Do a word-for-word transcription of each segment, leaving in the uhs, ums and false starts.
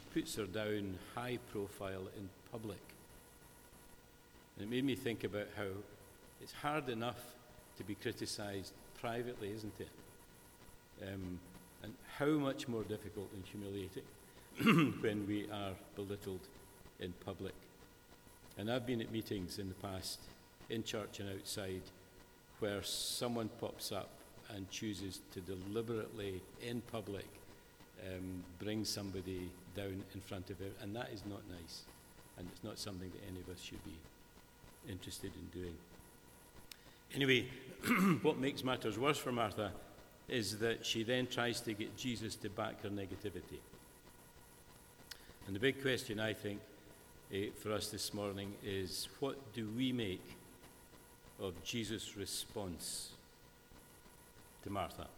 puts her down high profile in public. And it made me think about how it's hard enough to be criticized privately, isn't it? Um, and how much more difficult and humiliating when we are belittled in public. And I've been at meetings in the past, in church and outside, where someone pops up and chooses to deliberately, in public, um, bring somebody down in front of it. And that is not nice. And it's not something that any of us should be interested in doing. Anyway, what makes matters worse for Martha is that she then tries to get Jesus to back her negativity. And the big question, I think, eh, for us this morning is, what do we make of Jesus' response to Martha?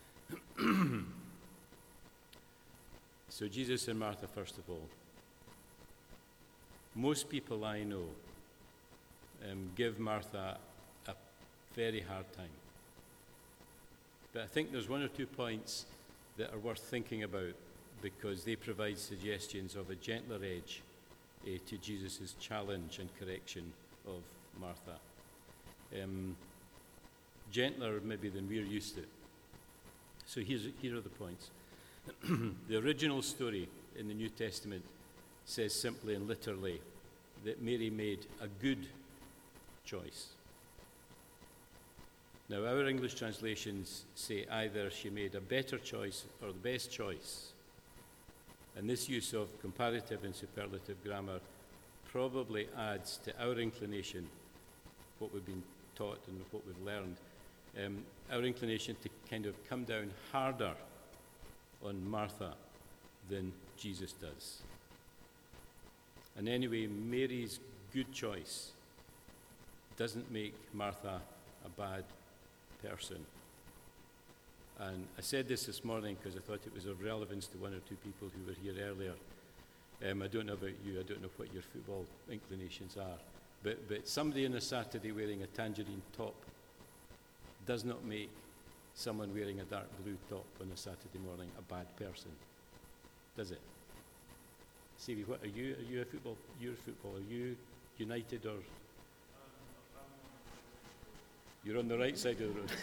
So Jesus and Martha, first of all. Most people I know um, give Martha a very hard time. But I think there's one or two points that are worth thinking about, because they provide suggestions of a gentler edge eh, to Jesus' challenge and correction of Martha. Um, gentler maybe than we're used to. So here's, here are the points. The original story in the New Testament says simply and literally that Mary made a good choice. Now, our English translations say either she made a better choice or the best choice. And this use of comparative and superlative grammar probably adds to our inclination, what we've been taught and what we've learned, um, our inclination to kind of come down harder on Martha than Jesus does. And anyway, Mary's good choice doesn't make Martha a bad person. And I said this this morning because I thought it was of relevance to one or two people who were here earlier. Um, I don't know about you, I don't know what your football inclinations are, but, but somebody on a Saturday wearing a tangerine top does not make someone wearing a dark blue top on a Saturday morning a bad person, does it? Stevie, what are you? Are you a football? You're a football. Are you United or? You're on the right side of the road.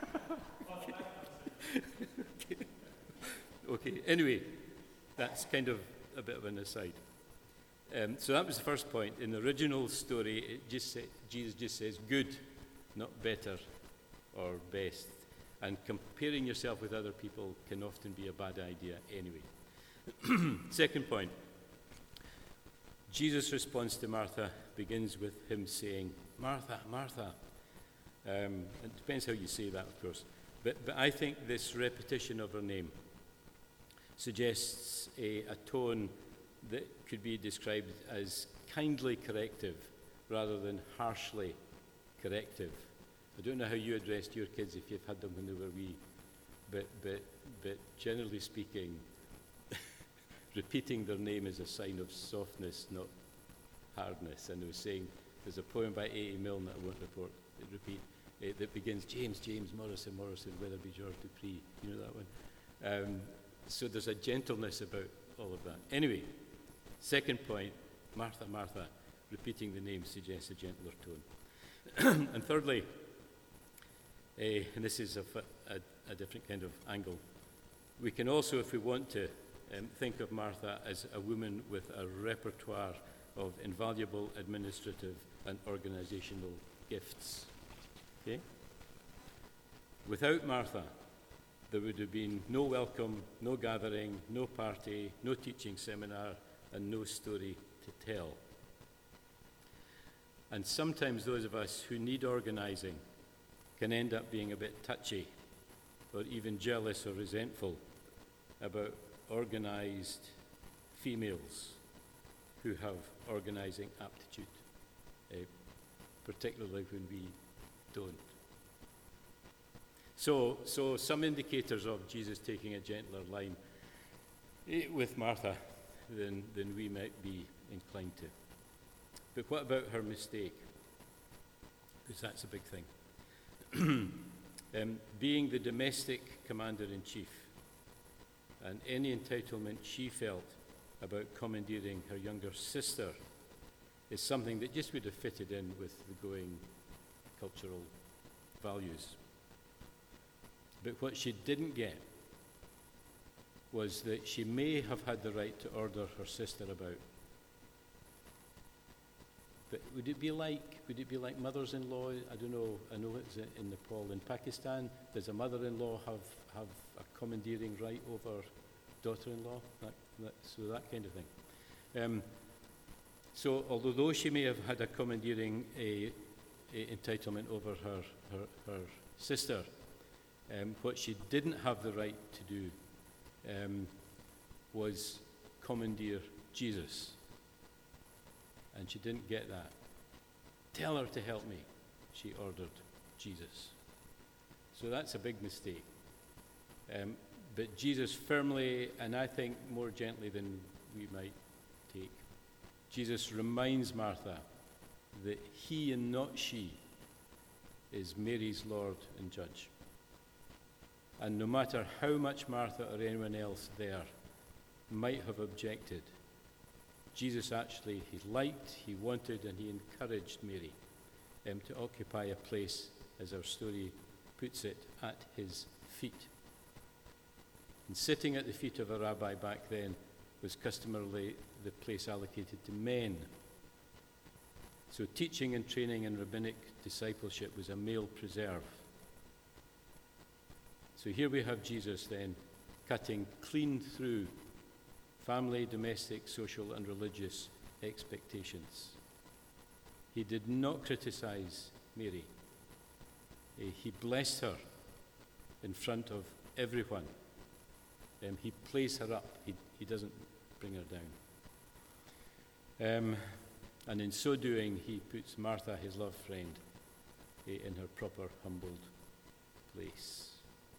okay. okay. Anyway, that's kind of a bit of an aside. Um, so that was the first point. In the original story, it just say, Jesus just says good, not better or best. And comparing yourself with other people can often be a bad idea anyway. Second point. Jesus' response to Martha begins with him saying, Martha, Martha. Um, it depends how you say that, of course. But, but I think this repetition of her name suggests a, a tone that could be described as kindly corrective rather than harshly corrective. I don't know how you addressed your kids if you've had them when they were wee, but, but, but generally speaking, repeating their name is a sign of softness, not hardness. And I was saying, there's a poem by A E Milne that I won't report, repeat, uh, that begins, James, James, Morrison, Morrison, Weatherby, George Dupree. You know that one? Um, so there's a gentleness about all of that. Anyway, second point, Martha, Martha, repeating the name suggests a gentler tone. And thirdly, uh, and this is a, a, a different kind of angle, we can also, if we want to, Um, think of Martha as a woman with a repertoire of invaluable administrative and organizational gifts. Okay? Without Martha, there would have been no welcome, no gathering, no party, no teaching seminar, and no story to tell. And sometimes those of us who need organizing can end up being a bit touchy or even jealous or resentful about organized females who have organizing aptitude, uh, particularly when we don't. So, so some indicators of Jesus taking a gentler line eh, with Martha than, than we might be inclined to. But what about her mistake? Because that's a big thing. um, being the domestic commander-in-chief, and any entitlement she felt about commandeering her younger sister is something that just would have fitted in with the going cultural values. But what she didn't get was that she may have had the right to order her sister about. But would it be like, would it be like mothers-in-law? I don't know, I know it's in Nepal. In Pakistan, does a mother-in-law have, have a commandeering right over daughter-in-law? That, that, so that kind of thing. Um, so although she may have had a commandeering a, a entitlement over her, her, her sister, um, what she didn't have the right to do um, was commandeer Jesus. And she didn't get that. Tell her to help me, she ordered Jesus. So that's a big mistake. Um, but Jesus firmly, and I think more gently than we might take, Jesus reminds Martha that he and not she is Mary's Lord and Judge. And no matter how much Martha or anyone else there might have objected, Jesus actually, he liked, he wanted, and he encouraged Mary um, to occupy a place, as our story puts it, at his feet. And sitting at the feet of a rabbi back then was customarily the place allocated to men. So teaching and training and rabbinic discipleship was a male preserve. So here we have Jesus then cutting clean through family, domestic, social, and religious expectations. He did not criticize Mary. Uh, he blessed her in front of everyone. Um, he plays her up. He, he doesn't bring her down. Um, and in so doing, he puts Martha, his love friend, uh, in her proper, humbled place.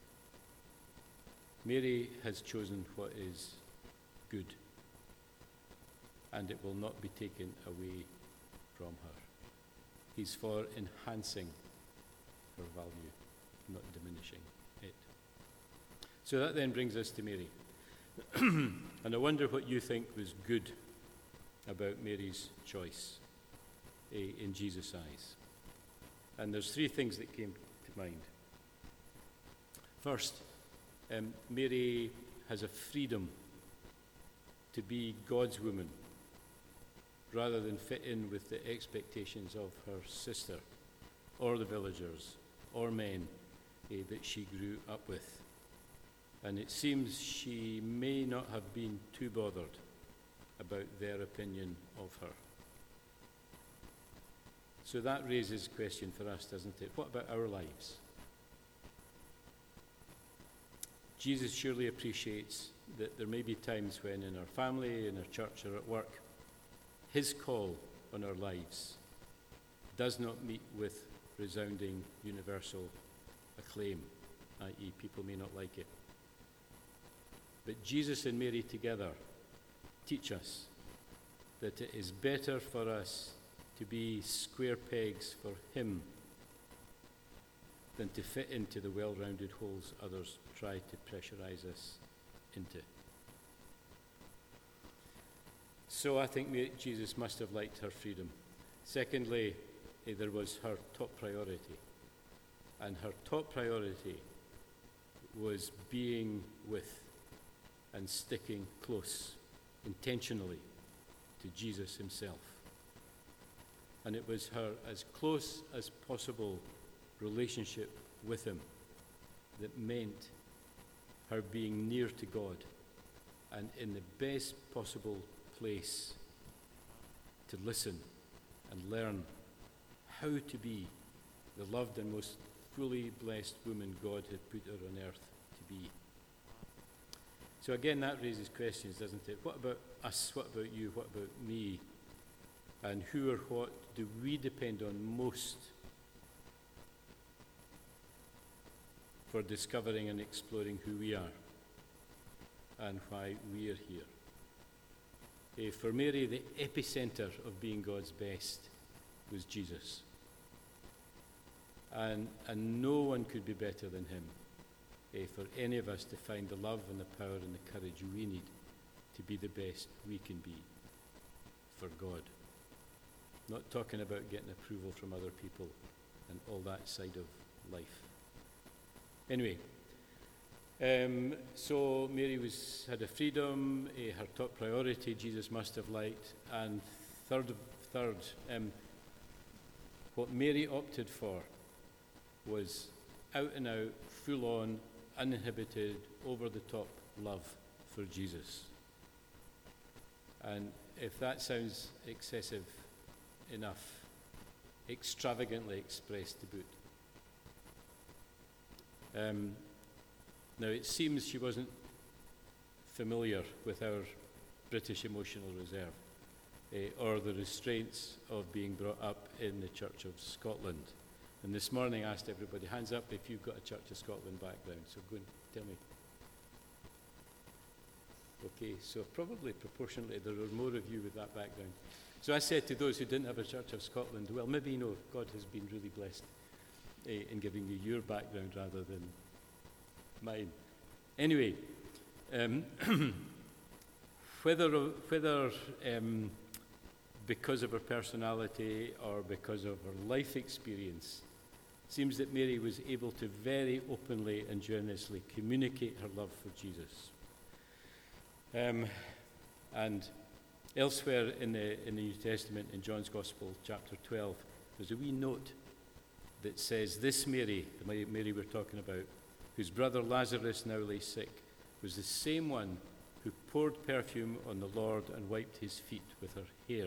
Mary has chosen what is good, and it will not be taken away from her. He's for enhancing her value, not diminishing it. So that then brings us to Mary. And I wonder what you think was good about Mary's choice uh, in Jesus' eyes. And there's three things that came to mind. First, um, Mary has a freedom to be God's woman rather than fit in with the expectations of her sister or the villagers or men eh, that she grew up with. And it seems she may not have been too bothered about their opinion of her. So that raises a question for us, doesn't it? What about our lives? Jesus surely appreciates that there may be times when in our family, in our church, or at work, his call on our lives does not meet with resounding universal acclaim, that is people may not like it. But Jesus and Mary together teach us that it is better for us to be square pegs for him than to fit into the well-rounded holes others try to pressurize us into. So I think Jesus must have liked her freedom. Secondly, eh, there was her top priority. And her top priority was being with and sticking close, intentionally, to Jesus himself. And it was her as close as possible relationship with him that meant her being near to God and in the best possible place to listen and learn how to be the loved and most fully blessed woman God had put her on earth to be. So again, that raises questions, doesn't it? What about us? What about you? What about me? And who or what do we depend on most for discovering and exploring who we are and why we are here? Uh, for Mary, the epicenter of being God's best was Jesus. And, and no one could be better than him uh, for any of us to find the love and the power and the courage we need to be the best we can be for God. Not talking about getting approval from other people and all that side of life. Anyway, um, so Mary was had a freedom, uh, her top priority Jesus must have liked, and third, third um, what Mary opted for was out and out, full on, uninhibited, over the top love for Jesus. And if that sounds excessive enough, extravagantly expressed to boot. Um, now it seems she wasn't familiar with our British emotional reserve uh, or the restraints of being brought up in the Church of Scotland. And this morning I asked everybody, hands up if you've got a Church of Scotland background. So go and tell me. Okay, so probably proportionately there are more of you with that background. So I said to those who didn't have a Church of Scotland, well, maybe, you know, God has been really blessed uh, in giving you your background rather than mine. Anyway, um, whether, whether um, because of her personality or because of her life experience, it seems that Mary was able to very openly and generously communicate her love for Jesus. Um, and elsewhere in the, in the New Testament, in John's Gospel, chapter twelve, there's a wee note that says, this Mary, the Mary we're talking about, whose brother Lazarus now lay sick, was the same one who poured perfume on the Lord and wiped his feet with her hair.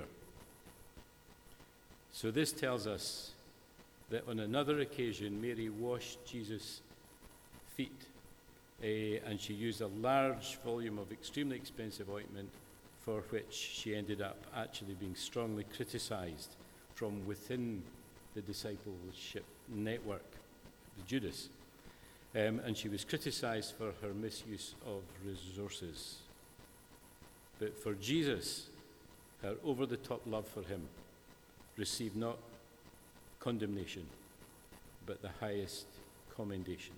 So this tells us that on another occasion, Mary washed Jesus' feet, uh, and she used a large volume of extremely expensive ointment, for which she ended up actually being strongly criticized from within the discipleship network, the Judas. Um, and she was criticized for her misuse of resources. But for Jesus, her over-the-top love for him received not condemnation, but the highest commendation.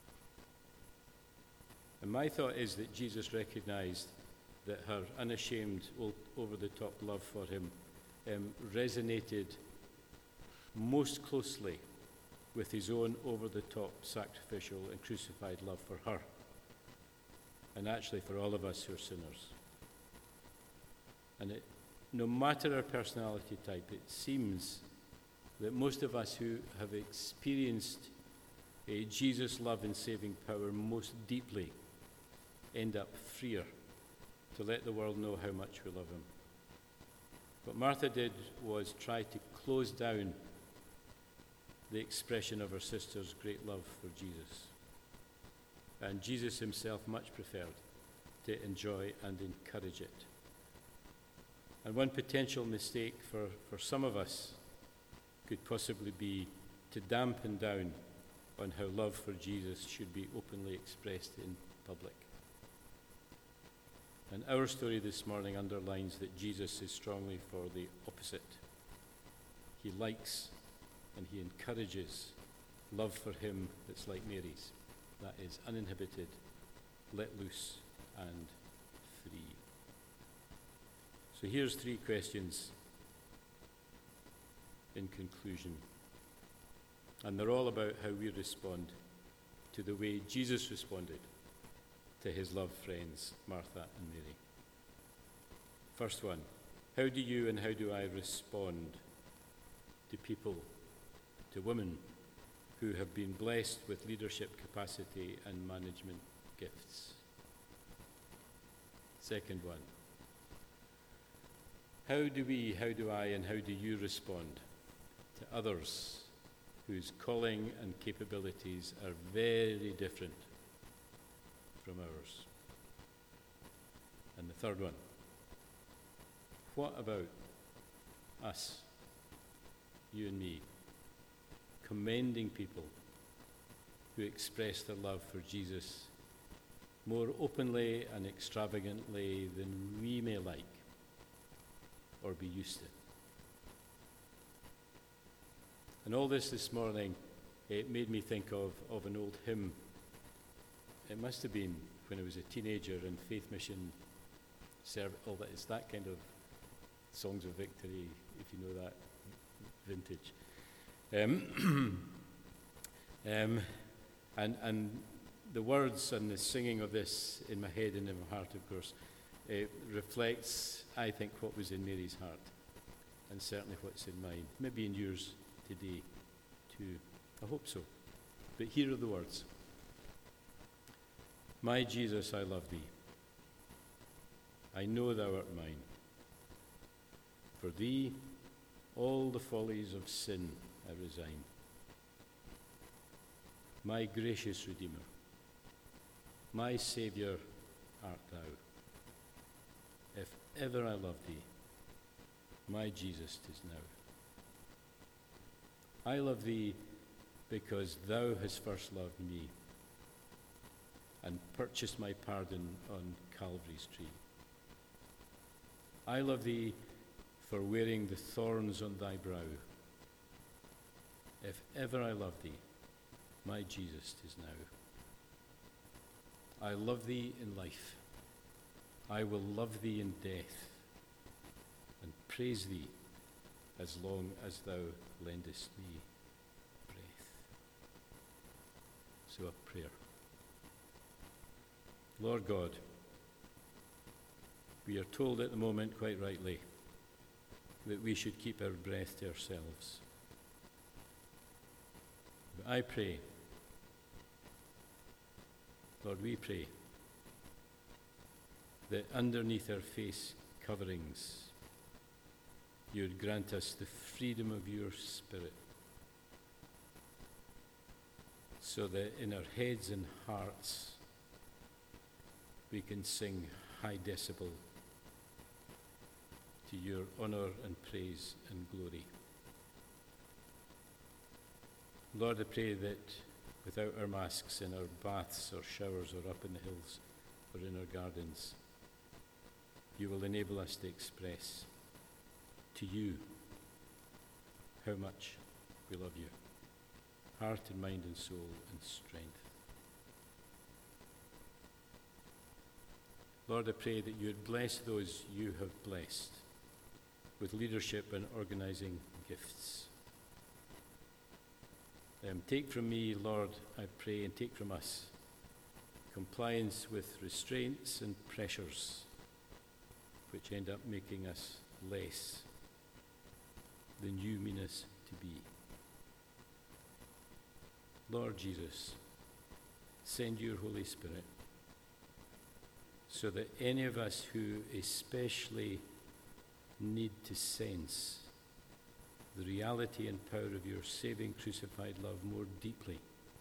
And my thought is that Jesus recognized that her unashamed, over-the-top love for him um, resonated most closely with his own over-the-top sacrificial and crucified love for her, and actually for all of us who are sinners. And it, no matter our personality type, it seems that most of us who have experienced a Jesus' love and saving power most deeply end up freer to let the world know how much we love him. What Martha did was try to close down the expression of her sister's great love for Jesus. And Jesus himself much preferred to enjoy and encourage it. And one potential mistake for, for some of us could possibly be to dampen down on how love for Jesus should be openly expressed in public. And our story this morning underlines that Jesus is strongly for the opposite. He likes and he encourages love for him that's like Mary's. That is uninhibited, let loose, and free. So here's three questions in conclusion. And they're all about how we respond to the way Jesus responded to his loved friends, Martha and Mary. First one, how do you and how do I respond to people, to women who have been blessed with leadership capacity and management gifts? Second one, how do we, how do I, and how do you respond to others whose calling and capabilities are very different from ours? And the third one, what about us, you and me, commending people who express their love for Jesus more openly and extravagantly than we may like or be used to? And all this this morning, it made me think of, of an old hymn. It must have been when I was a teenager and Faith Mission serve, all that. It's that kind of songs of victory, if you know that vintage. Um, um, and, and the words and the singing of this in my head and in my heart, of course, it reflects, I think, what was in Mary's heart, and certainly what's in mine, maybe in yours today too. I hope so. But here are the words. My Jesus, I love thee. I know thou art mine. For thee, all the follies of sin I resign. My gracious Redeemer, my Saviour art thou. If ever I love thee, my Jesus 'tis now. I love thee because thou hast first loved me and purchased my pardon on Calvary's tree. I love thee for wearing the thorns on thy brow. If ever I love thee, my Jesus 'tis now. I love thee in life. I will love thee in death and praise thee as long as thou lendest me breath. So a prayer. Lord God, we are told at the moment, quite rightly, that we should keep our breath to ourselves. But I pray, Lord, we pray that underneath our face coverings, you would grant us the freedom of your Spirit, so that in our heads and hearts we can sing high decibel to your honour and praise and glory. Lord, I pray that without our masks in our baths or showers or up in the hills or in our gardens, you will enable us to express to you how much we love you, heart and mind and soul and strength. Lord, I pray that you would bless those you have blessed with leadership and organizing gifts. Um, take from me, Lord, I pray, and take from us compliance with restraints and pressures which end up making us less than you mean us to be. Lord Jesus, send your Holy Spirit so that any of us who especially need to sense the reality and power of your saving crucified love more deeply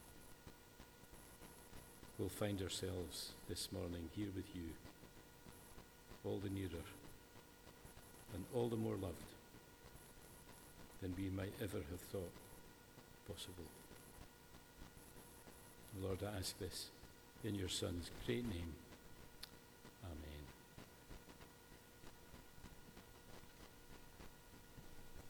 will find ourselves this morning here with you, all the nearer and all the more loved than we might ever have thought possible. Lord, I ask this in your Son's great name.